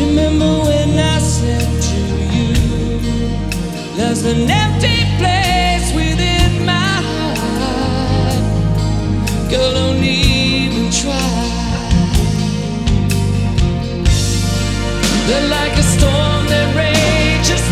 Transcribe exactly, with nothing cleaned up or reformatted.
Remember when I said to you, there's an empty place within my heart. Girl, don't need